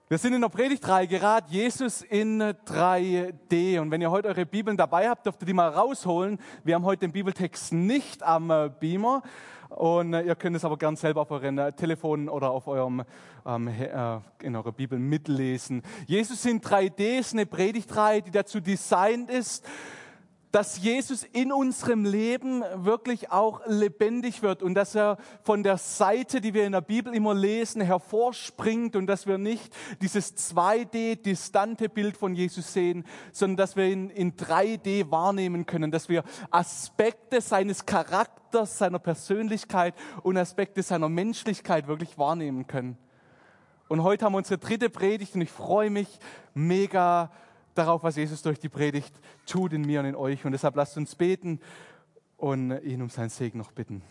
Wir sind in der Predigtreihe gerade Jesus in 3D. Und wenn ihr heute eure Bibeln dabei habt, dürft ihr die mal rausholen. Wir haben heute den Bibeltext nicht am Beamer. Und ihr könnt es aber gern selber auf euren Telefonen oder auf eurem, in eurer Bibel mitlesen. Jesus in 3D ist eine Predigtreihe, die dazu designt ist, dass Jesus in unserem Leben wirklich auch lebendig wird und dass er von der Seite, die wir in der Bibel immer lesen, hervorspringt und dass wir nicht dieses 2D-distante Bild von Jesus sehen, sondern dass wir ihn in 3D wahrnehmen können, dass wir Aspekte seines Charakters, seiner Persönlichkeit und Aspekte seiner Menschlichkeit wirklich wahrnehmen können. Und heute haben wir unsere dritte Predigt und ich freue mich mega darauf, was Jesus durch die Predigt tut in mir und in euch. Und deshalb lasst uns beten und ihn um seinen Segen noch bitten.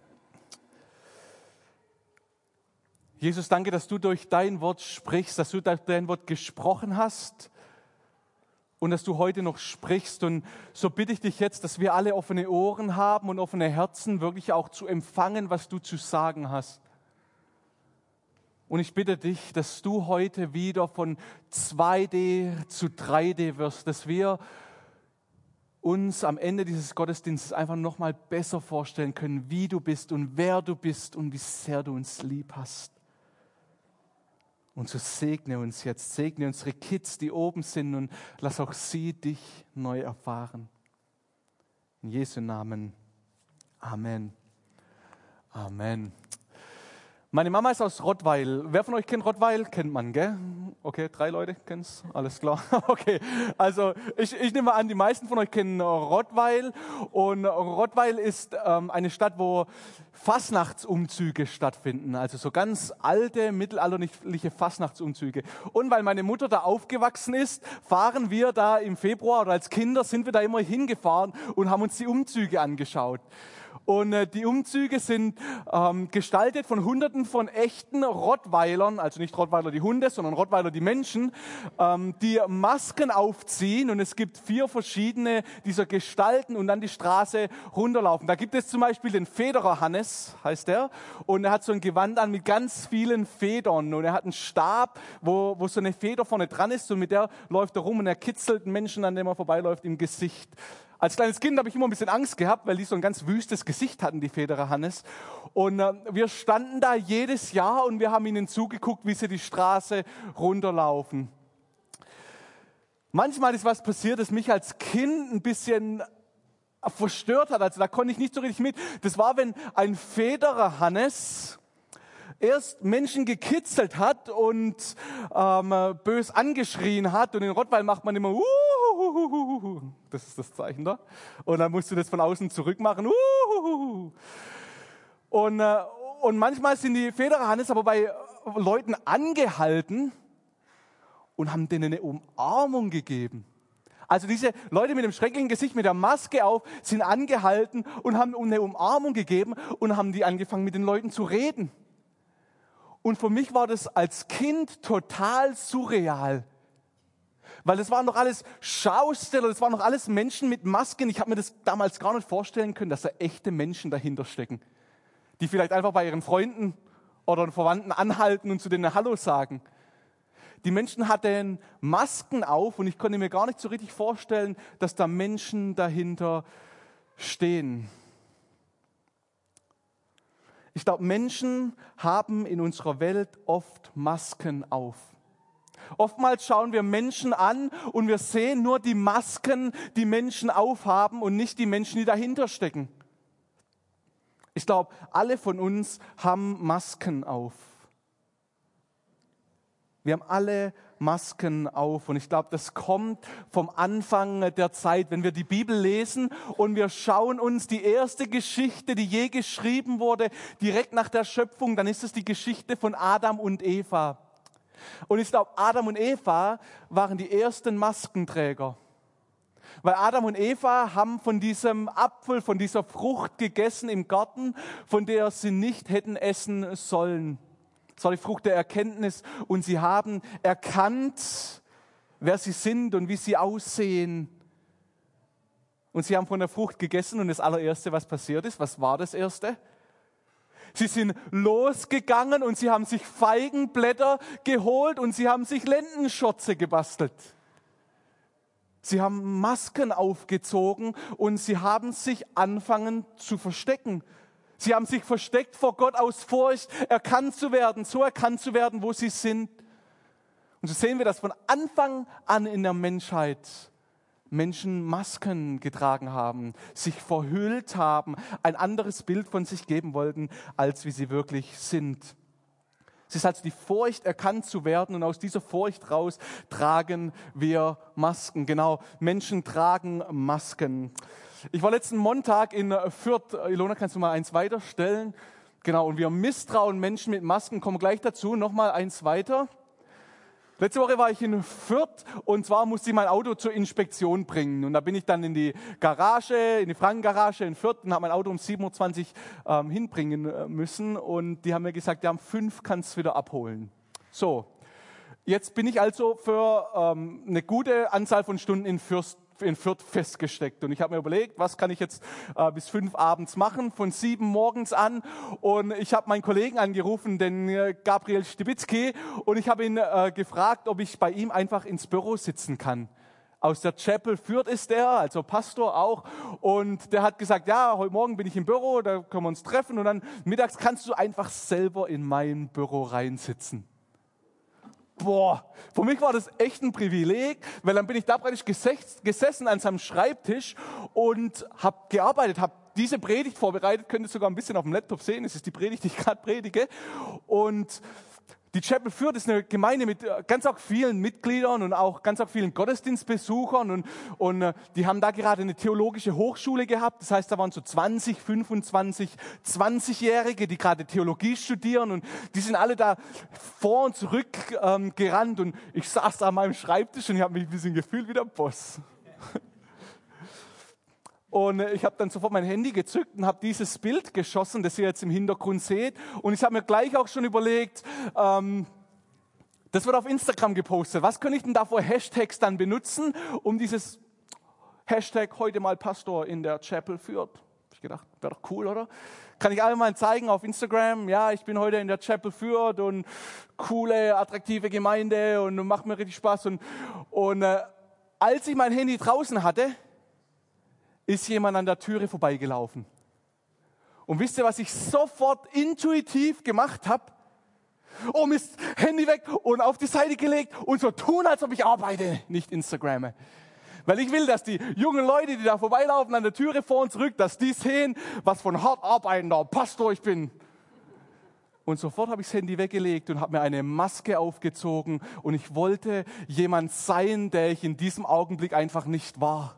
Jesus, danke, dass du durch dein Wort sprichst, dass du durch dein Wort gesprochen hast und dass du heute noch sprichst. Und so bitte ich dich jetzt, dass wir alle offene Ohren haben und offene Herzen, wirklich auch zu empfangen, was du zu sagen hast. Und ich bitte dich, dass du heute wieder von 2D zu 3D wirst, dass wir uns am Ende dieses Gottesdienstes einfach nochmal besser vorstellen können, wie du bist und wer du bist und wie sehr du uns lieb hast. Und so segne uns jetzt, segne unsere Kids, die oben sind und lass auch sie dich neu erfahren. In Jesu Namen. Amen. Amen. Meine Mama ist aus Rottweil. Wer von euch kennt Rottweil? Kennt man, gell? Okay, 3 Leute kennen es, alles klar. Okay, also ich nehme an, die meisten von euch kennen Rottweil. Und Rottweil ist eine Stadt, wo Fastnachtsumzüge stattfinden. Also so ganz alte, mittelalterliche Fastnachtsumzüge. Und weil meine Mutter da aufgewachsen ist, fahren wir da im Februar oder als Kinder sind wir da immer hingefahren und haben uns die Umzüge angeschaut. Und die Umzüge sind gestaltet von Hunderten von echten Rottweilern, also nicht Rottweiler die Hunde, sondern Rottweiler die Menschen, die Masken aufziehen. Und es gibt 4 verschiedene dieser Gestalten und dann die Straße runterlaufen. Da gibt es zum Beispiel den Federer Hannes, heißt der. Und er hat so ein Gewand an mit ganz vielen Federn. Und er hat einen Stab, wo so eine Feder vorne dran ist. Und mit der läuft er rum und er kitzelt einen Menschen, an dem er vorbeiläuft, im Gesicht. Als kleines Kind habe ich immer ein bisschen Angst gehabt, weil die so ein ganz wüstes Gesicht hatten, die Federer Hannes. Und wir standen da jedes Jahr und wir haben ihnen zugeguckt, wie sie die Straße runterlaufen. Manchmal ist was passiert, das mich als Kind ein bisschen verstört hat. Also da konnte ich nicht so richtig mit. Das war, wenn ein Federer Hannes erst Menschen gekitzelt hat und bös angeschrien hat. Und in Rottweil macht man immer das ist das Zeichen da. Und dann musst du das von außen zurück machen. Und manchmal sind die Federer Hannes aber bei Leuten angehalten und haben denen eine Umarmung gegeben. Also diese Leute mit dem schrecklichen Gesicht, mit der Maske auf, sind angehalten und haben eine Umarmung gegeben und haben die angefangen, mit den Leuten zu reden. Und für mich war das als Kind total surreal. Weil das waren doch alles Schausteller, das waren doch alles Menschen mit Masken. Ich habe mir das damals gar nicht vorstellen können, dass da echte Menschen dahinter stecken, die vielleicht einfach bei ihren Freunden oder Verwandten anhalten und zu denen Hallo sagen. Die Menschen hatten Masken auf und ich konnte mir gar nicht so richtig vorstellen, dass da Menschen dahinter stehen. Ich glaube, Menschen haben in unserer Welt oft Masken auf. Oftmals schauen wir Menschen an und wir sehen nur die Masken, die Menschen aufhaben und nicht die Menschen, die dahinter stecken. Ich glaube, alle von uns haben Masken auf. Wir haben alle Masken auf und ich glaube, das kommt vom Anfang der Zeit, wenn wir die Bibel lesen und wir schauen uns die erste Geschichte, die je geschrieben wurde, direkt nach der Schöpfung, dann ist es die Geschichte von Adam und Eva. Und ich glaube, Adam und Eva waren die ersten Maskenträger. Weil Adam und Eva haben von diesem Apfel, von dieser Frucht gegessen im Garten, von der sie nicht hätten essen sollen. Das war die Frucht der Erkenntnis und sie haben erkannt, wer sie sind und wie sie aussehen. Und sie haben von der Frucht gegessen und das allererste, was passiert ist, was war das Erste? Sie sind losgegangen und sie haben sich Feigenblätter geholt und sie haben sich Lendenschürze gebastelt. Sie haben Masken aufgezogen und sie haben sich angefangen zu verstecken. Sie haben sich versteckt vor Gott aus Furcht, erkannt zu werden, so erkannt zu werden, wo sie sind. Und so sehen wir, dass von Anfang an in der Menschheit Menschen Masken getragen haben, sich verhüllt haben, ein anderes Bild von sich geben wollten, als wie sie wirklich sind. Es ist also die Furcht, erkannt zu werden, und aus dieser Furcht raus tragen wir Masken. Genau, Menschen tragen Masken. Ich war letzten Montag in Fürth. Ilona, kannst du mal eins weiterstellen? Genau, und wir misstrauen Menschen mit Masken, kommen gleich dazu. Nochmal eins weiter. Letzte Woche war ich in Fürth und zwar musste ich mein Auto zur Inspektion bringen. Und da bin ich dann in die Garage, in die Frankengarage in Fürth und habe mein Auto um 7.20 Uhr hinbringen müssen. Und die haben mir gesagt, ja, um 5 kannst du wieder abholen. So, jetzt bin ich also für eine gute Anzahl von Stunden in Fürth festgesteckt. Und ich habe mir überlegt, was kann ich jetzt bis 5 abends machen, von 7 morgens an. Und ich habe meinen Kollegen angerufen, den Gabriel Stibitzky, und ich habe ihn gefragt, ob ich bei ihm einfach ins Büro sitzen kann. Aus der Chapel Fürth ist er, also Pastor auch. Und der hat gesagt, ja, heute Morgen bin ich im Büro, da können wir uns treffen. Und dann mittags kannst du einfach selber in mein Büro reinsitzen. Boah, für mich war das echt ein Privileg, weil dann bin ich da praktisch gesessen an seinem Schreibtisch und habe gearbeitet, habe diese Predigt vorbereitet, könnt ihr sogar ein bisschen auf dem Laptop sehen, es ist die Predigt, die ich gerade predige. Und die Chapel Fürth ist eine Gemeinde mit ganz auch vielen Mitgliedern und auch ganz auch vielen Gottesdienstbesuchern und die haben da gerade eine theologische Hochschule gehabt. Das heißt, da waren so 20, 25, 20-Jährige, die gerade Theologie studieren und die sind alle da vor und zurück gerannt und ich saß da an meinem Schreibtisch und ich habe mich ein bisschen gefühlt wie der Boss. Und ich habe dann sofort mein Handy gezückt und habe dieses Bild geschossen, das ihr jetzt im Hintergrund seht. Und ich habe mir gleich auch schon überlegt, das wird auf Instagram gepostet. Was könnte ich denn da für Hashtags dann benutzen, um dieses Hashtag heute mal Pastor in der Chapel Fürth? Hab ich gedacht, wäre doch cool, oder? Kann ich alle mal zeigen auf Instagram, ja, ich bin heute in der Chapel Fürth und coole, attraktive Gemeinde und macht mir richtig Spaß. Und als ich mein Handy draußen hatte, ist jemand an der Türe vorbeigelaufen. Und wisst ihr, was ich sofort intuitiv gemacht habe? Oh Mist, Handy weg und auf die Seite gelegt und so tun, als ob ich arbeite, nicht Instagramme. Weil ich will, dass die jungen Leute, die da vorbeilaufen an der Türe vor und zurück, dass die sehen, was für ein hart arbeitender Pastor ich bin. Und sofort habe ich das Handy weggelegt und habe mir eine Maske aufgezogen und ich wollte jemand sein, der ich in diesem Augenblick einfach nicht war.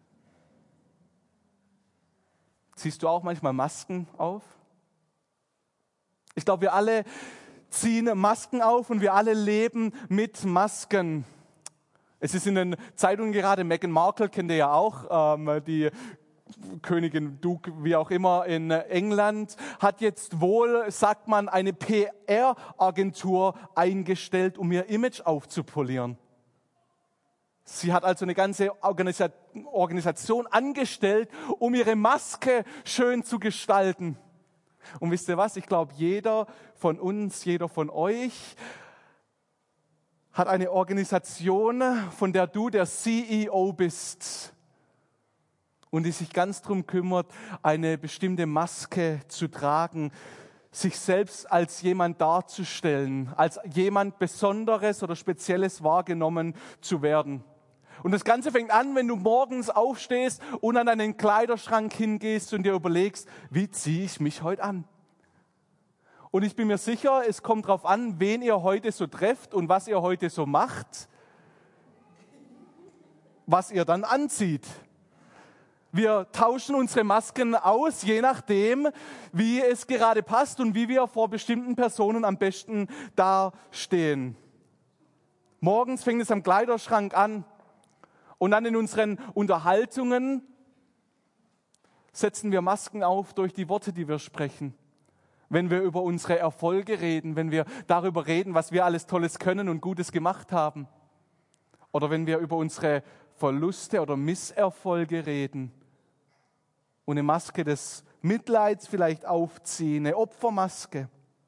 Ziehst du auch manchmal Masken auf? Ich glaube, wir alle ziehen Masken auf und wir alle leben mit Masken. Es ist in den Zeitungen gerade, Meghan Markle kennt ihr ja auch, die Königin, Duke, wie auch immer, in England, hat jetzt wohl, sagt man, eine PR-Agentur eingestellt, um ihr Image aufzupolieren. Sie hat also eine ganze Organisation angestellt, um ihre Maske schön zu gestalten. Und wisst ihr was? Ich glaube, jeder von uns, jeder von euch hat eine Organisation, von der du der CEO bist und die sich ganz darum kümmert, eine bestimmte Maske zu tragen, sich selbst als jemand darzustellen, als jemand Besonderes oder Spezielles wahrgenommen zu werden. Und das Ganze fängt an, wenn du morgens aufstehst und an deinen Kleiderschrank hingehst und dir überlegst, wie ziehe ich mich heute an? Und ich bin mir sicher, es kommt darauf an, wen ihr heute so trefft und was ihr heute so macht, was ihr dann anzieht. Wir tauschen unsere Masken aus, je nachdem, wie es gerade passt und wie wir vor bestimmten Personen am besten dastehen. Morgens fängt es am Kleiderschrank an. Und dann in unseren Unterhaltungen setzen wir Masken auf durch die Worte, die wir sprechen. Wenn wir über unsere Erfolge reden, wenn wir darüber reden, was wir alles Tolles können und Gutes gemacht haben. Oder wenn wir über unsere Verluste oder Misserfolge reden und eine Maske des Mitleids vielleicht aufziehen, eine Opfermaske.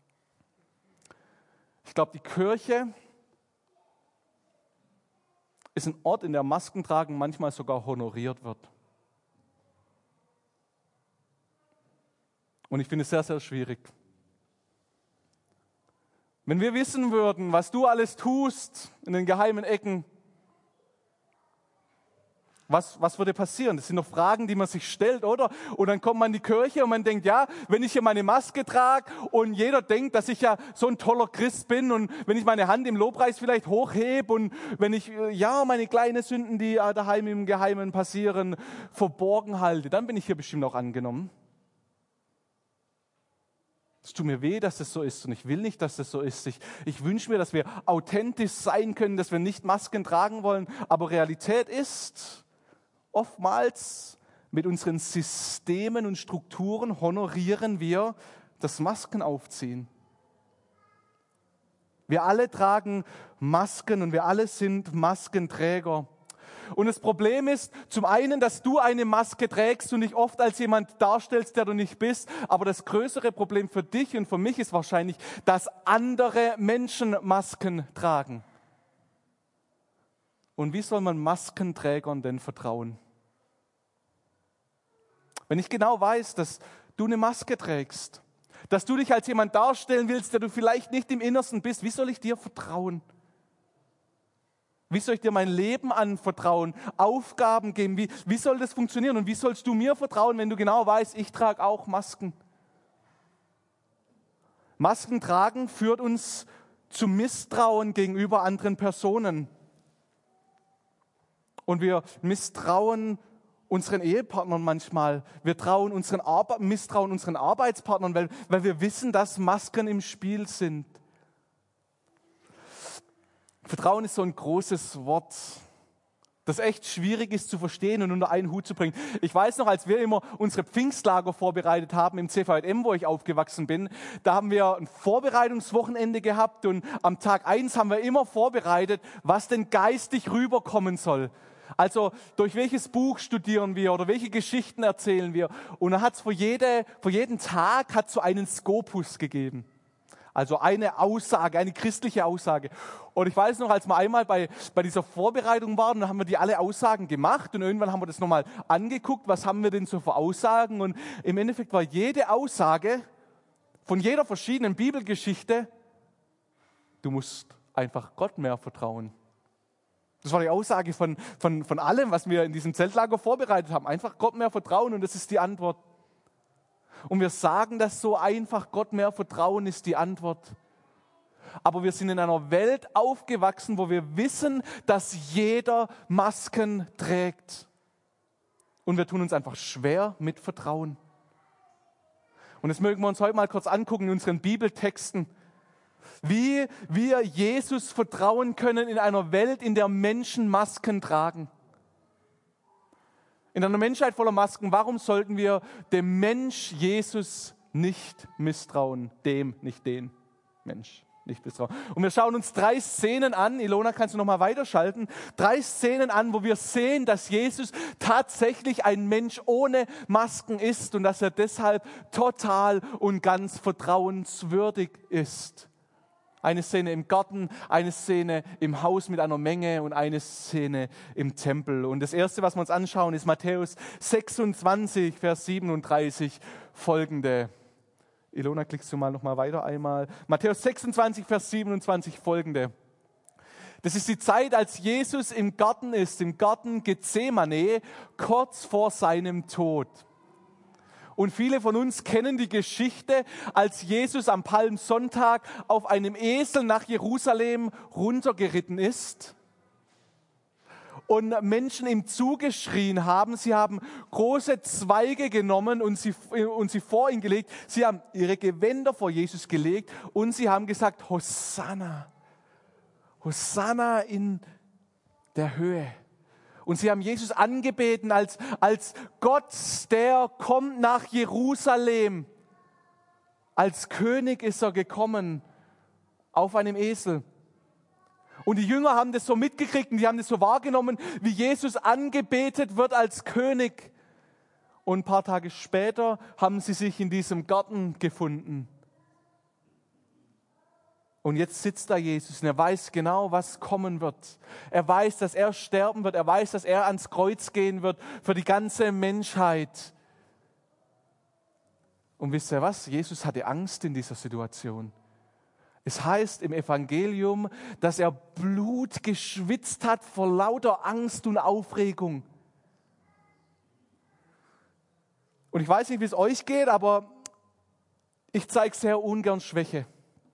Ich glaube, die Kirche ist ein Ort, in der Maskentragen manchmal sogar honoriert wird. Und ich finde es sehr, sehr schwierig. Wenn wir wissen würden, was du alles tust in den geheimen Ecken, was würde passieren? Das sind doch Fragen, die man sich stellt, oder? Und dann kommt man in die Kirche und man denkt, ja, wenn ich hier meine Maske trage und jeder denkt, dass ich ja so ein toller Christ bin und wenn ich meine Hand im Lobpreis vielleicht hochhebe und wenn ich ja meine kleinen Sünden, die daheim im Geheimen passieren, verborgen halte, dann bin ich hier bestimmt auch angenommen. Es tut mir weh, dass das so ist und ich will nicht, dass das so ist. Ich wünsche mir, dass wir authentisch sein können, dass wir nicht Masken tragen wollen, aber Realität ist, oftmals mit unseren Systemen und Strukturen honorieren wir das Masken aufziehen. Wir alle tragen Masken und wir alle sind Maskenträger. Und das Problem ist zum einen, dass du eine Maske trägst und dich oft als jemand darstellst, der du nicht bist. Aber das größere Problem für dich und für mich ist wahrscheinlich, dass andere Menschen Masken tragen. Und wie soll man Maskenträgern denn vertrauen? Wenn ich genau weiß, dass du eine Maske trägst, dass du dich als jemand darstellen willst, der du vielleicht nicht im Innersten bist, wie soll ich dir vertrauen? Wie soll ich dir mein Leben anvertrauen, Aufgaben geben? Wie soll das funktionieren? Und wie sollst du mir vertrauen, wenn du genau weißt, ich trage auch Masken? Masken tragen führt uns zu Misstrauen gegenüber anderen Personen. Und wir misstrauen unseren Ehepartnern manchmal. Wir misstrauen unseren Arbeitspartnern, weil wir wissen, dass Masken im Spiel sind. Vertrauen ist so ein großes Wort, das echt schwierig ist zu verstehen und unter einen Hut zu bringen. Ich weiß noch, als wir immer unsere Pfingstlager vorbereitet haben im CVJM, wo ich aufgewachsen bin, da haben wir ein Vorbereitungswochenende gehabt und am Tag 1 haben wir immer vorbereitet, was denn geistig rüberkommen soll. Also durch welches Buch studieren wir oder welche Geschichten erzählen wir? Und da hat es für jeden Tag so einen Skopus gegeben. Also eine Aussage, eine christliche Aussage. Und ich weiß noch, als wir einmal bei dieser Vorbereitung waren, dann haben wir die alle Aussagen gemacht und irgendwann haben wir das nochmal angeguckt, was haben wir denn so für Aussagen. Und im Endeffekt war jede Aussage von jeder verschiedenen Bibelgeschichte, du musst einfach Gott mehr vertrauen. Das war die Aussage von allem, was wir in diesem Zeltlager vorbereitet haben. Einfach Gott mehr vertrauen und das ist die Antwort. Und wir sagen das so einfach, Gott mehr vertrauen ist die Antwort. Aber wir sind in einer Welt aufgewachsen, wo wir wissen, dass jeder Masken trägt. Und wir tun uns einfach schwer mit Vertrauen. Und das mögen wir uns heute mal kurz angucken in unseren Bibeltexten. Wie wir Jesus vertrauen können in einer Welt, in der Menschen Masken tragen. In einer Menschheit voller Masken, warum sollten wir dem Mensch Jesus nicht misstrauen? Dem, nicht den Mensch, nicht misstrauen. Und wir schauen uns 3 Szenen an. Ilona, kannst du noch mal weiterschalten? 3 Szenen an, wo wir sehen, dass Jesus tatsächlich ein Mensch ohne Masken ist und dass er deshalb total und ganz vertrauenswürdig ist. Eine Szene im Garten, eine Szene im Haus mit einer Menge und eine Szene im Tempel. Und das Erste, was wir uns anschauen, ist Matthäus 26, Vers 37 folgende. Ilona, klickst du mal noch mal weiter einmal. Matthäus 26, Vers 27 folgende. Das ist die Zeit, als Jesus im Garten ist, im Garten Gethsemane, kurz vor seinem Tod. Und viele von uns kennen die Geschichte, als Jesus am Palmsonntag auf einem Esel nach Jerusalem runtergeritten ist und Menschen ihm zugeschrien haben. Sie haben große Zweige genommen und sie vor ihn gelegt. Sie haben ihre Gewänder vor Jesus gelegt und sie haben gesagt, Hosanna, Hosanna in der Höhe. Und sie haben Jesus angebeten als Gott, der kommt nach Jerusalem. Als König ist er gekommen auf einem Esel. Und die Jünger haben das so mitgekriegt und die haben das so wahrgenommen, wie Jesus angebetet wird als König. und ein paar Tage später haben sie sich in diesem Garten gefunden. Und jetzt sitzt da Jesus und er weiß genau, was kommen wird. Er weiß, dass er sterben wird. Er weiß, dass er ans Kreuz gehen wird für die ganze Menschheit. Und wisst ihr was? Jesus hatte Angst in dieser Situation. Es heißt im Evangelium, dass er Blut geschwitzt hat vor lauter Angst und Aufregung. Und ich weiß nicht, wie es euch geht, aber ich zeige sehr ungern Schwäche.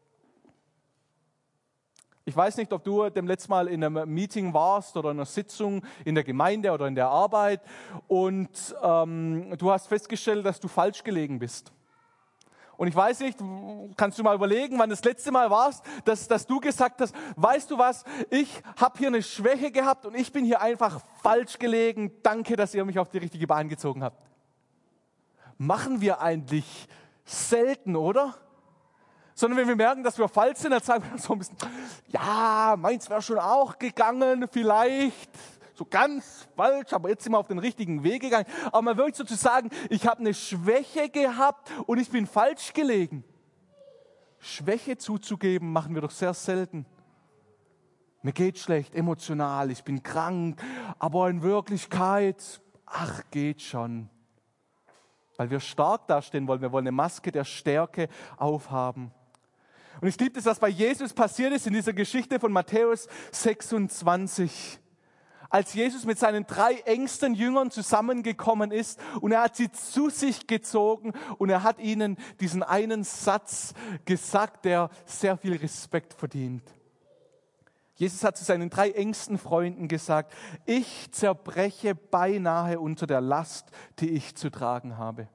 Ich weiß nicht, ob du dem letzten Mal in einem Meeting warst oder in einer Sitzung in der Gemeinde oder in der Arbeit und du hast festgestellt, dass du falsch gelegen bist. Und ich weiß nicht, kannst du mal überlegen, wann das letzte Mal warst, dass du gesagt hast, weißt du was, ich habe hier eine Schwäche gehabt und ich bin hier einfach falsch gelegen. Danke, dass ihr mich auf die richtige Bahn gezogen habt. Machen wir eigentlich selten, oder? Sondern wenn wir merken, dass wir falsch sind, dann sagen wir so ein bisschen, ja, meins wäre schon auch gegangen, vielleicht so ganz falsch, aber jetzt sind wir auf den richtigen Weg gegangen. Aber mal wirklich so zu sagen, ich habe eine Schwäche gehabt und ich bin falsch gelegen. Schwäche zuzugeben, machen wir doch sehr selten. Mir geht schlecht, emotional, ich bin krank, aber in Wirklichkeit, ach, geht schon. Weil wir stark dastehen wollen, wir wollen eine Maske der Stärke aufhaben. Und ich liebe das, was bei Jesus passiert ist in dieser Geschichte von Matthäus 26. Als Jesus mit seinen 3 engsten Jüngern zusammengekommen ist und er hat sie zu sich gezogen und er hat ihnen diesen einen Satz gesagt, der sehr viel Respekt verdient. Jesus hat zu seinen 3 engsten Freunden gesagt, ich zerbreche beinahe unter der Last, die ich zu tragen habe.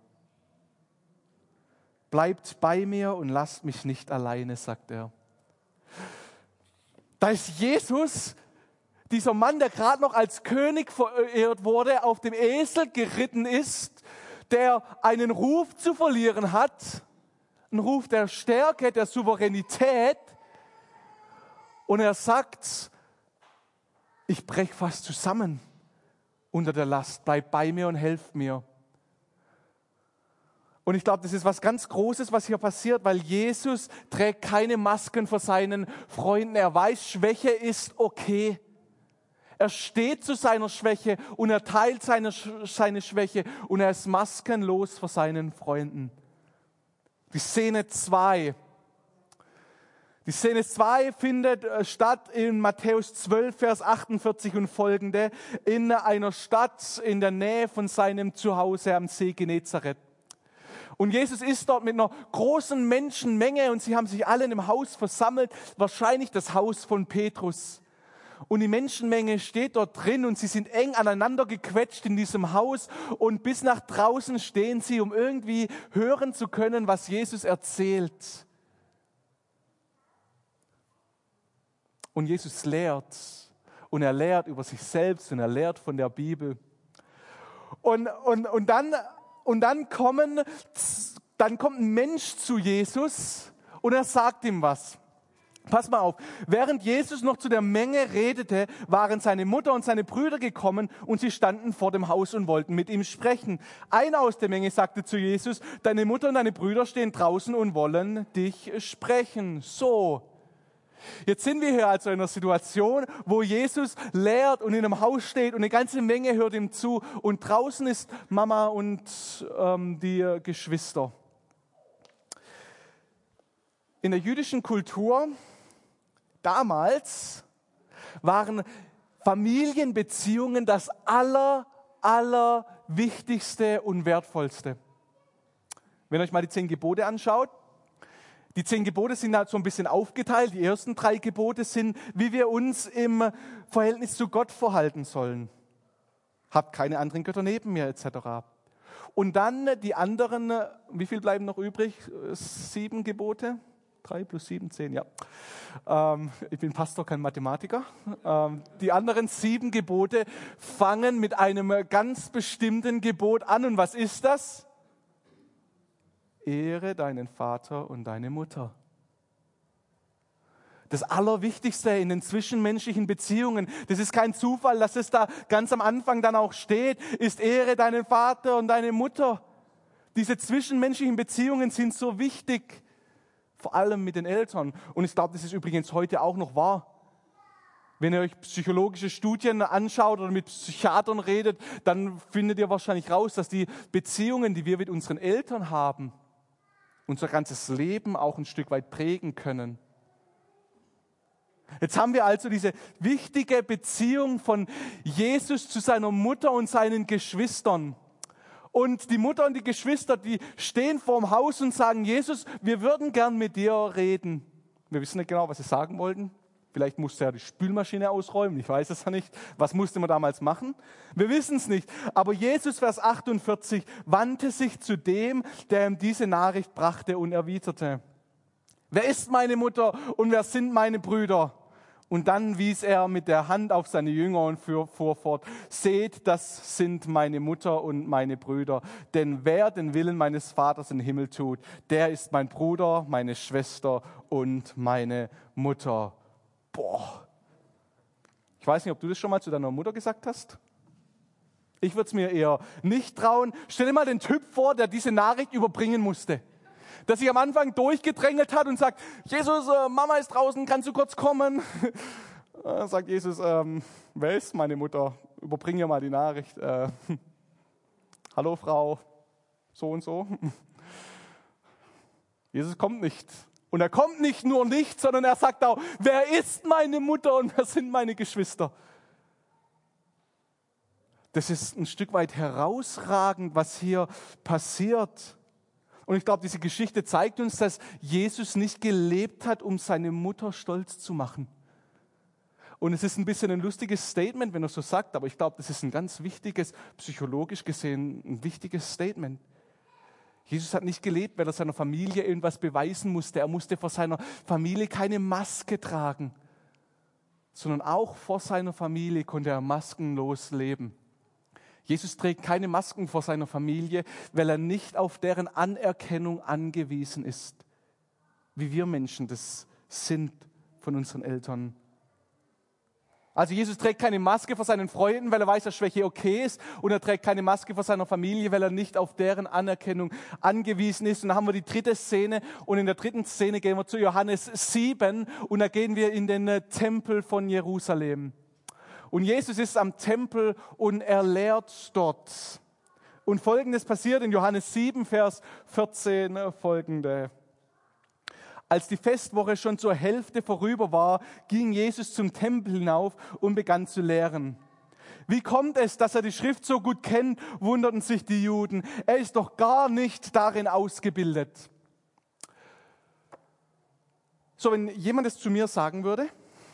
Bleibt bei mir und lasst mich nicht alleine, sagt er. Da ist Jesus, dieser Mann, der gerade noch als König verehrt wurde, auf dem Esel geritten ist, der einen Ruf zu verlieren hat, einen Ruf der Stärke, der Souveränität. Und er sagt, ich breche fast zusammen unter der Last, bleib bei mir und helft mir. Und ich glaube, das ist was ganz Großes, was hier passiert, weil Jesus trägt keine Masken vor seinen Freunden. Er weiß, Schwäche ist okay. Er steht zu seiner Schwäche und er teilt seine Schwäche und er ist maskenlos vor seinen Freunden. Die Szene 2 findet statt in Matthäus 12, Vers 48 und folgende, in einer Stadt in der Nähe von seinem Zuhause am See Genezareth. Und Jesus ist dort mit einer großen Menschenmenge und sie haben sich alle in einem Haus versammelt, wahrscheinlich das Haus von Petrus. Und die Menschenmenge steht dort drin und sie sind eng aneinander gequetscht in diesem Haus und bis nach draußen stehen sie, um irgendwie hören zu können, was Jesus erzählt. Und Jesus lehrt und er lehrt über sich selbst und er lehrt von der Bibel. Und dann kommt ein Mensch zu Jesus und er sagt ihm was. Pass mal auf, während Jesus noch zu der Menge redete, waren seine Mutter und seine Brüder gekommen und sie standen vor dem Haus und wollten mit ihm sprechen. Einer aus der Menge sagte zu Jesus, deine Mutter und deine Brüder stehen draußen und wollen dich sprechen. So. Jetzt sind wir hier also in einer Situation, wo Jesus lehrt und in einem Haus steht und eine ganze Menge hört ihm zu und draußen ist Mama und die Geschwister. In der jüdischen Kultur damals waren Familienbeziehungen das allerwichtigste und wertvollste. Wenn ihr euch mal die 10 Gebote anschaut, die 10 Gebote sind halt so ein bisschen aufgeteilt. Die ersten 3 Gebote sind, wie wir uns im Verhältnis zu Gott verhalten sollen. Habt keine anderen Götter neben mir, etc. Und dann die anderen, wie viel bleiben noch übrig? 7 Gebote? 3 plus 7, 10, ja. Ich bin Pastor, kein Mathematiker. Die anderen 7 Gebote fangen mit einem ganz bestimmten Gebot an. Und was ist das? Ehre deinen Vater und deine Mutter. Das Allerwichtigste in den zwischenmenschlichen Beziehungen, das ist kein Zufall, dass es da ganz am Anfang dann auch steht, ist ehre deinen Vater und deine Mutter. Diese zwischenmenschlichen Beziehungen sind so wichtig, vor allem mit den Eltern. Und ich glaube, das ist übrigens heute auch noch wahr. Wenn ihr euch psychologische Studien anschaut oder mit Psychiatern redet, dann findet ihr wahrscheinlich raus, dass die Beziehungen, die wir mit unseren Eltern haben, unser ganzes Leben auch ein Stück weit prägen können. Jetzt haben wir also diese wichtige Beziehung von Jesus zu seiner Mutter und seinen Geschwistern. Und die Mutter und die Geschwister, die stehen vorm Haus und sagen, Jesus, wir würden gern mit dir reden. Wir wissen nicht genau, was sie sagen wollten. Vielleicht musste er die Spülmaschine ausräumen, ich weiß es ja nicht. Was musste man damals machen? Wir wissen es nicht. Aber Jesus, Vers 48, wandte sich zu dem, der ihm diese Nachricht brachte und erwiderte, wer ist meine Mutter und wer sind meine Brüder? Und dann wies er mit der Hand auf seine Jünger und fuhr fort, seht, das sind meine Mutter und meine Brüder. Denn wer den Willen meines Vaters im Himmel tut, der ist mein Bruder, meine Schwester und meine Mutter. Boah, ich weiß nicht, ob du das schon mal zu deiner Mutter gesagt hast. Ich würde es mir eher nicht trauen. Stell dir mal den Typ vor, der diese Nachricht überbringen musste. Der sich am Anfang durchgedrängelt hat und sagt, Jesus, Mama ist draußen, kannst du kurz kommen? Sagt Jesus, wer ist meine Mutter? Überbring ihr mal die Nachricht. Hallo Frau, so und so. Jesus kommt nicht. Und er kommt nicht nur nicht, sondern er sagt auch, wer ist meine Mutter und wer sind meine Geschwister? Das ist ein Stück weit herausragend, was hier passiert. Und ich glaube, diese Geschichte zeigt uns, dass Jesus nicht gelebt hat, um seine Mutter stolz zu machen. Und es ist ein bisschen ein lustiges Statement, wenn er so sagt, aber ich glaube, das ist ein ganz wichtiges, psychologisch gesehen, ein wichtiges Statement. Jesus hat nicht gelebt, weil er seiner Familie irgendwas beweisen musste. Er musste vor seiner Familie keine Maske tragen, sondern auch vor seiner Familie konnte er maskenlos leben. Jesus trägt keine Masken vor seiner Familie, weil er nicht auf deren Anerkennung angewiesen ist, wie wir Menschen das sind von unseren Eltern. Also Jesus trägt keine Maske vor seinen Freunden, weil er weiß, dass Schwäche okay ist, und er trägt keine Maske vor seiner Familie, weil er nicht auf deren Anerkennung angewiesen ist. Und dann haben wir die dritte Szene, und in der dritten Szene gehen wir zu Johannes 7 und da gehen wir in den Tempel von Jerusalem. Und Jesus ist am Tempel und er lehrt dort. Und Folgendes passiert in Johannes 7, Vers 14 folgende. Als die Festwoche schon zur Hälfte vorüber war, ging Jesus zum Tempel hinauf und begann zu lehren. Wie kommt es, dass er die Schrift so gut kennt, wunderten sich die Juden. Er ist doch gar nicht darin ausgebildet. So, wenn jemand es zu mir sagen würde,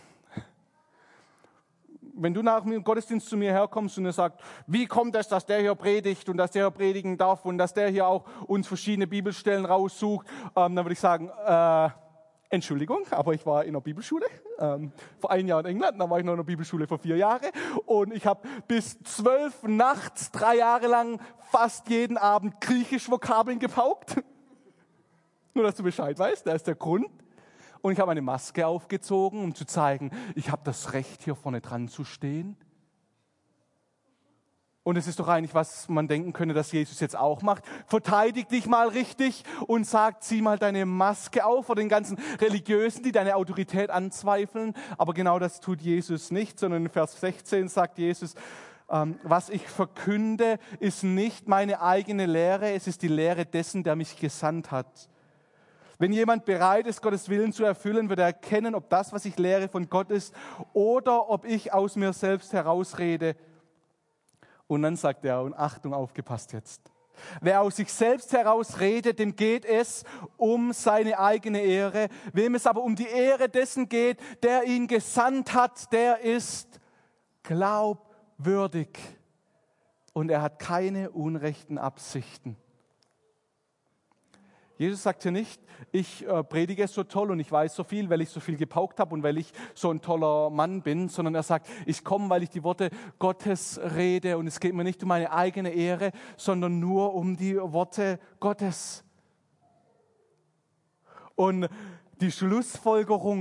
wenn du nach dem Gottesdienst zu mir herkommst und er sagt, wie kommt es, dass der hier predigt und dass der hier predigen darf und dass der hier auch uns verschiedene Bibelstellen raussucht, dann würde ich sagen, Entschuldigung, aber ich war in der Bibelschule vor 1 Jahr in England, dann war ich noch in der Bibelschule vor 4 Jahre und ich habe bis 12 nachts 3 Jahre lang fast jeden Abend Griechisch-Vokabeln gepaukt. Nur, dass du Bescheid weißt, da ist der Grund. Und ich habe eine Maske aufgezogen, um zu zeigen, ich habe das Recht, hier vorne dran zu stehen. Und es ist doch eigentlich, was man denken könnte, dass Jesus jetzt auch macht. Verteidig dich mal richtig und sag, zieh mal deine Maske auf vor den ganzen Religiösen, die deine Autorität anzweifeln. Aber genau das tut Jesus nicht, sondern in Vers 16 sagt Jesus, was ich verkünde, ist nicht meine eigene Lehre, es ist die Lehre dessen, der mich gesandt hat. Wenn jemand bereit ist, Gottes Willen zu erfüllen, wird er erkennen, ob das, was ich lehre, von Gott ist oder ob ich aus mir selbst herausrede. Und dann sagt er, und Achtung, aufgepasst jetzt. Wer aus sich selbst heraus redet, dem geht es um seine eigene Ehre. Wem es aber um die Ehre dessen geht, der ihn gesandt hat, der ist glaubwürdig. Und er hat keine unrechten Absichten. Jesus sagt hier nicht, ich predige so toll und ich weiß so viel, weil ich so viel gepaukt habe und weil ich so ein toller Mann bin, sondern er sagt, ich komme, weil ich die Worte Gottes rede und es geht mir nicht um meine eigene Ehre, sondern nur um die Worte Gottes. Und die Schlussfolgerung,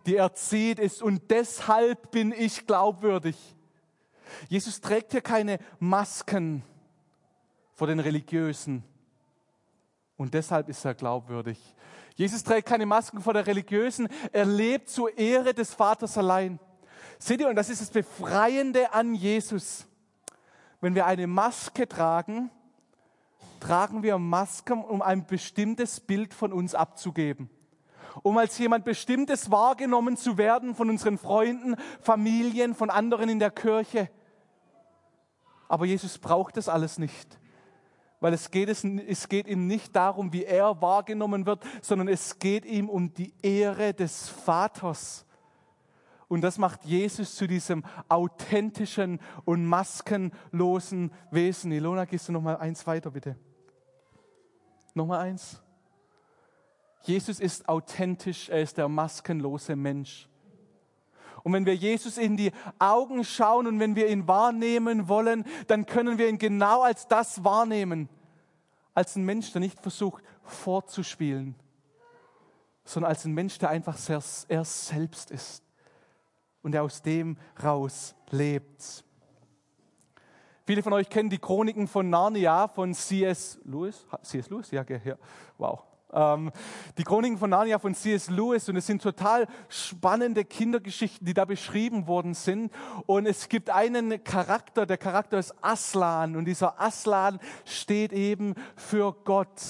die erzieht ist und deshalb bin ich glaubwürdig. Jesus trägt hier keine Masken vor den Religiösen und deshalb ist er glaubwürdig. Jesus trägt keine Masken vor den Religiösen, er lebt zur Ehre des Vaters allein. Seht ihr, und das ist das Befreiende an Jesus. Wenn wir eine Maske tragen, tragen wir Masken, um ein bestimmtes Bild von uns abzugeben. Um als jemand Bestimmtes wahrgenommen zu werden von unseren Freunden, Familien, von anderen in der Kirche. Aber Jesus braucht das alles nicht. Weil es geht ihm nicht darum, wie er wahrgenommen wird, sondern es geht ihm um die Ehre des Vaters. Und das macht Jesus zu diesem authentischen und maskenlosen Wesen. Ilona, gehst du noch mal eins weiter, bitte? Noch mal eins. Jesus ist authentisch, er ist der maskenlose Mensch. Und wenn wir Jesus in die Augen schauen und wenn wir ihn wahrnehmen wollen, dann können wir ihn genau als das wahrnehmen. Als ein Mensch, der nicht versucht vorzuspielen, sondern als ein Mensch, der einfach er selbst ist. Und der aus dem raus lebt. Viele von euch kennen die Chroniken von Narnia von C.S. Lewis. C.S. Lewis? Ja, wow. Die Chroniken von Narnia von C.S. Lewis und es sind total spannende Kindergeschichten, die da beschrieben worden sind. Und es gibt einen Charakter, der Charakter ist Aslan und dieser Aslan steht eben für Gott.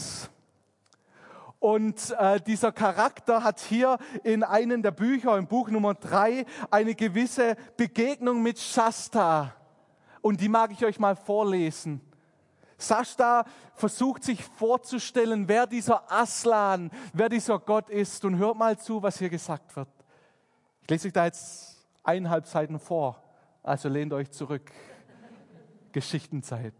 Und dieser Charakter hat hier in einem der Bücher, im Buch Nummer 3, eine gewisse Begegnung mit Shasta. Und die mag ich euch mal vorlesen. Shasta versucht sich vorzustellen, wer dieser Aslan, wer dieser Gott ist. Und hört mal zu, was hier gesagt wird. Ich lese euch da jetzt 1,5 Seiten vor. Also lehnt euch zurück. Geschichtenzeit.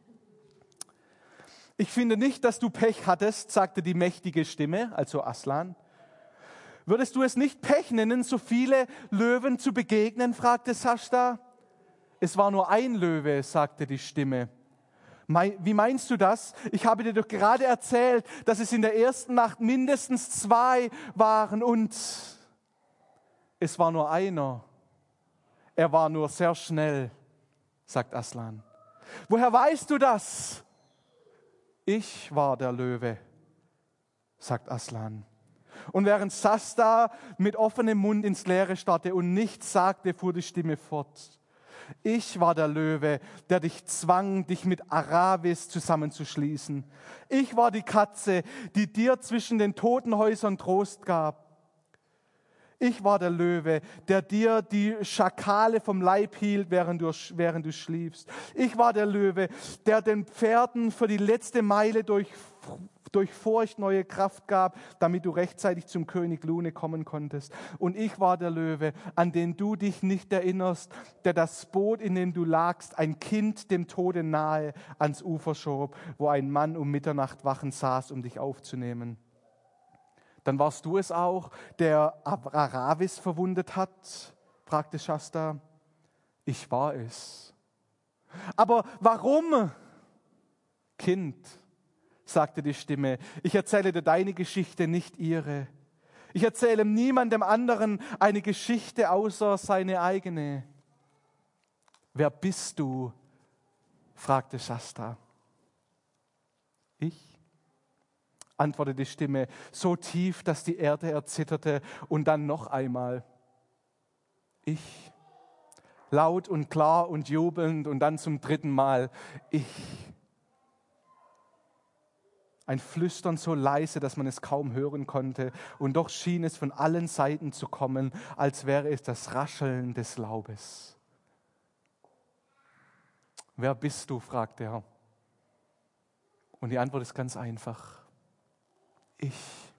Ich finde nicht, dass du Pech hattest, sagte die mächtige Stimme, also Aslan. Würdest du es nicht Pech nennen, so viele Löwen zu begegnen, fragte Shasta. Es war nur ein Löwe, sagte die Stimme. Wie meinst du das? Ich habe dir doch gerade erzählt, dass es in der ersten Nacht mindestens 2 waren und es war nur einer. Er war nur sehr schnell, sagt Aslan. Woher weißt du das? Ich war der Löwe, sagt Aslan. Und während Shasta mit offenem Mund ins Leere starrte und nichts sagte, fuhr die Stimme fort. Ich war der Löwe, der dich zwang, dich mit Aravis zusammenzuschließen. Ich war die Katze, die dir zwischen den Totenhäusern Trost gab. Ich war der Löwe, der dir die Schakale vom Leib hielt, während du schliefst. Ich war der Löwe, der den Pferden für die letzte Meile durch Furcht neue Kraft gab, damit du rechtzeitig zum König Lune kommen konntest. Und ich war der Löwe, an den du dich nicht erinnerst, der das Boot, in dem du lagst, ein Kind dem Tode nahe, ans Ufer schob, wo ein Mann um Mitternacht wachend saß, um dich aufzunehmen. Dann warst du es auch, der Aravis verwundet hat, fragte Shasta. Ich war es. Aber warum? Kind, sagte die Stimme, ich erzähle dir deine Geschichte, nicht ihre. Ich erzähle niemandem anderen eine Geschichte außer seine eigene. Wer bist du? Fragte Shasta. Ich? Antwortete die Stimme, so tief, dass die Erde erzitterte und dann noch einmal. Ich? Laut und klar und jubelnd und dann zum 3. Mal. Ich? Ein Flüstern so leise, dass man es kaum hören konnte und doch schien es von allen Seiten zu kommen, als wäre es das Rascheln des Laubes. Wer bist du? Fragte er. Und die Antwort ist ganz einfach. Ich.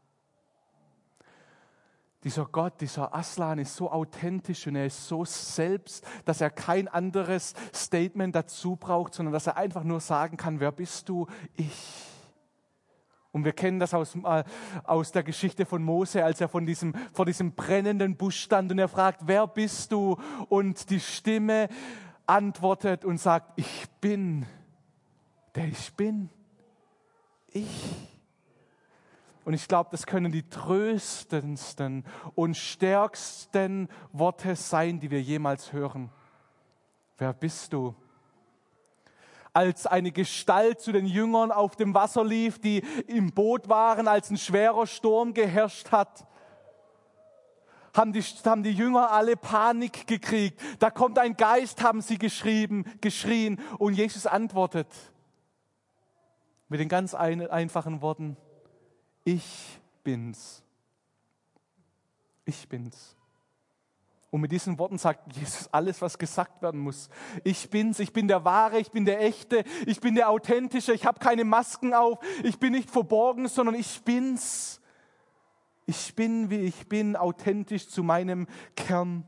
Dieser Gott, dieser Aslan ist so authentisch und er ist so selbst, dass er kein anderes Statement dazu braucht, sondern dass er einfach nur sagen kann, wer bist du? Ich. Und wir kennen das aus der Geschichte von Mose, als er vor diesem brennenden Busch stand und er fragt, wer bist du? Und die Stimme antwortet und sagt, ich bin, der ich bin. Ich. Und ich glaube, das können die tröstendsten und stärksten Worte sein, die wir jemals hören. Wer bist du? Als eine Gestalt zu den Jüngern auf dem Wasser lief, die im Boot waren, als ein schwerer Sturm geherrscht hat, haben die Jünger alle Panik gekriegt. Da kommt ein Geist, haben sie geschrien. Und Jesus antwortet mit den ganz einfachen Worten: Ich bin's. Ich bin's. Und mit diesen Worten sagt Jesus alles, was gesagt werden muss. Ich bin's, ich bin der Wahre, ich bin der Echte, ich bin der Authentische, ich habe keine Masken auf, ich bin nicht verborgen, sondern ich bin's. Ich bin, wie ich bin, authentisch zu meinem Kern.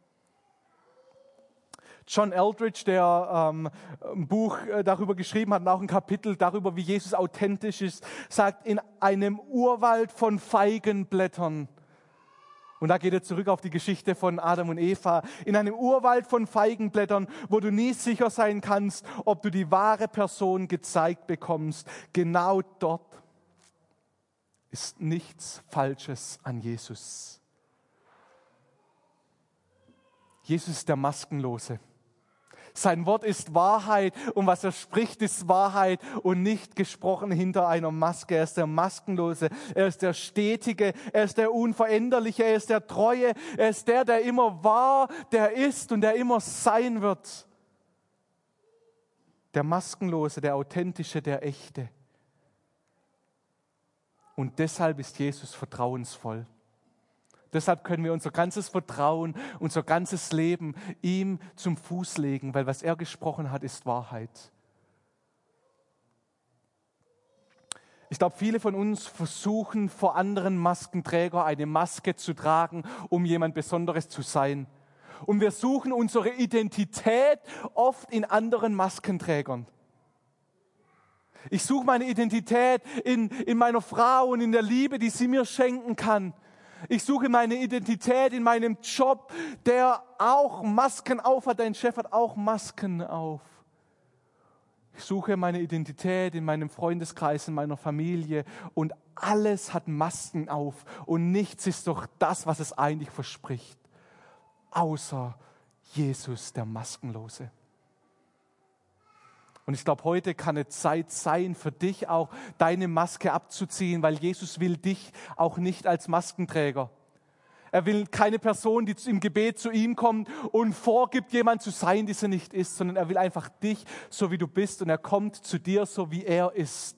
John Eldredge, der ein Buch darüber geschrieben hat, und auch ein Kapitel darüber, wie Jesus authentisch ist, sagt, in einem Urwald von Feigenblättern, und da geht er zurück auf die Geschichte von Adam und Eva, in einem Urwald von Feigenblättern, wo du nie sicher sein kannst, ob du die wahre Person gezeigt bekommst, genau dort ist nichts Falsches an Jesus. Jesus ist der Maskenlose. Sein Wort ist Wahrheit und was er spricht, ist Wahrheit und nicht gesprochen hinter einer Maske. Er ist der Maskenlose, er ist der Stetige, er ist der Unveränderliche, er ist der Treue, er ist der immer war, der ist und der immer sein wird. Der Maskenlose, der Authentische, der Echte. Und deshalb ist Jesus vertrauensvoll. Deshalb können wir unser ganzes Vertrauen, unser ganzes Leben ihm zum Fuß legen, weil was er gesprochen hat, ist Wahrheit. Ich glaube, viele von uns versuchen vor anderen Maskenträgern eine Maske zu tragen, um jemand Besonderes zu sein. Und wir suchen unsere Identität oft in anderen Maskenträgern. Ich suche meine Identität in meiner Frau und in der Liebe, die sie mir schenken kann. Ich suche meine Identität in meinem Job, der auch Masken auf hat. Dein Chef hat auch Masken auf. Ich suche meine Identität in meinem Freundeskreis, in meiner Familie und alles hat Masken auf und nichts ist doch das, was es eigentlich verspricht, außer Jesus, der Maskenlose. Und ich glaube, heute kann eine Zeit sein, für dich auch deine Maske abzuziehen, weil Jesus will dich auch nicht als Maskenträger. Er will keine Person, die im Gebet zu ihm kommt und vorgibt, jemand zu sein, die sie nicht ist, sondern er will einfach dich, so wie du bist, und er kommt zu dir, so wie er ist.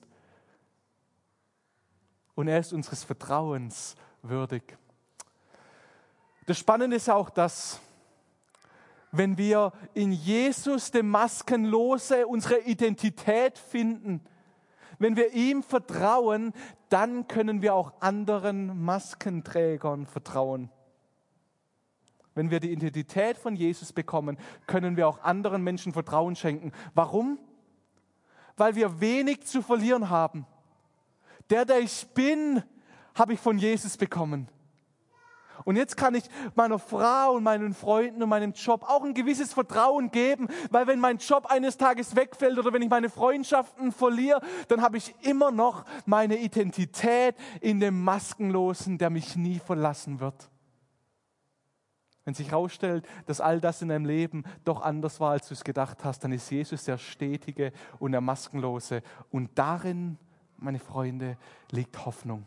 Und er ist unseres Vertrauens würdig. Das Spannende ist auch das, wenn wir in Jesus, dem Maskenlose, unsere Identität finden, wenn wir ihm vertrauen, dann können wir auch anderen Maskenträgern vertrauen. Wenn wir die Identität von Jesus bekommen, können wir auch anderen Menschen Vertrauen schenken. Warum? Weil wir wenig zu verlieren haben. Der ich bin, habe ich von Jesus bekommen. Und jetzt kann ich meiner Frau und meinen Freunden und meinem Job auch ein gewisses Vertrauen geben, weil wenn mein Job eines Tages wegfällt oder wenn ich meine Freundschaften verliere, dann habe ich immer noch meine Identität in dem Maskenlosen, der mich nie verlassen wird. Wenn sich herausstellt, dass all das in deinem Leben doch anders war, als du es gedacht hast, dann ist Jesus der Stetige und der Maskenlose. Und darin, meine Freunde, liegt Hoffnung.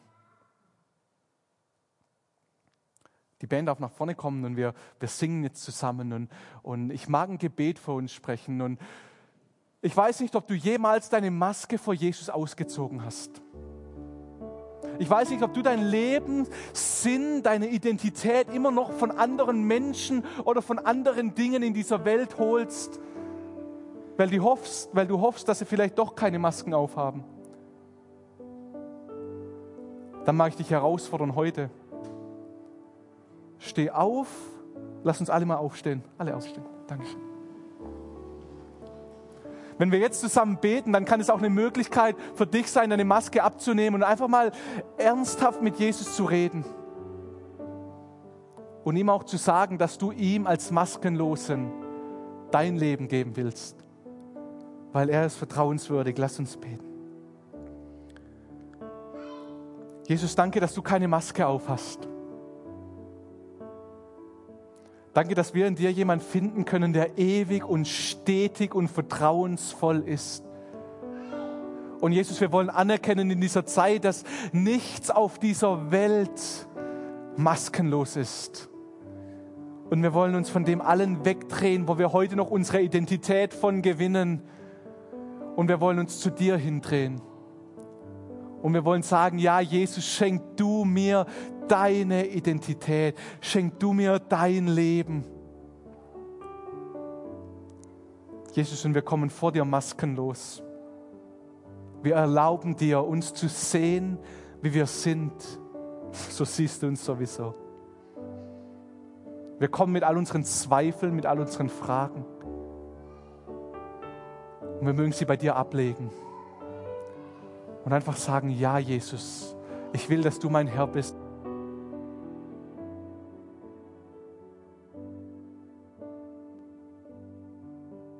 Die Band darf nach vorne kommen und wir singen jetzt zusammen und ich mag ein Gebet für uns sprechen. Und ich weiß nicht, ob du jemals deine Maske vor Jesus ausgezogen hast. Ich weiß nicht, ob du dein Lebenssinn, deine Identität immer noch von anderen Menschen oder von anderen Dingen in dieser Welt holst, weil du hoffst, dass sie vielleicht doch keine Masken aufhaben. Dann mag ich dich herausfordern heute. Steh auf, lass uns alle mal aufstehen. Alle aufstehen. Dankeschön. Wenn wir jetzt zusammen beten, dann kann es auch eine Möglichkeit für dich sein, deine Maske abzunehmen und einfach mal ernsthaft mit Jesus zu reden. Und ihm auch zu sagen, dass du ihm als Maskenlosen dein Leben geben willst. Weil er ist vertrauenswürdig. Lass uns beten. Jesus, danke, dass du keine Maske auf hast. Danke, dass wir in dir jemanden finden können, der ewig und stetig und vertrauensvoll ist. Und Jesus, wir wollen anerkennen in dieser Zeit, dass nichts auf dieser Welt maskenlos ist. Und wir wollen uns von dem allen wegdrehen, wo wir heute noch unsere Identität von gewinnen. Und wir wollen uns zu dir hindrehen. Und wir wollen sagen, ja, Jesus, schenk du mir deine Identität. Schenk du mir dein Leben. Jesus, und wir kommen vor dir maskenlos. Wir erlauben dir, uns zu sehen, wie wir sind. So siehst du uns sowieso. Wir kommen mit all unseren Zweifeln, mit all unseren Fragen. Und wir mögen sie bei dir ablegen. Und einfach sagen, ja, Jesus, ich will, dass du mein Herr bist.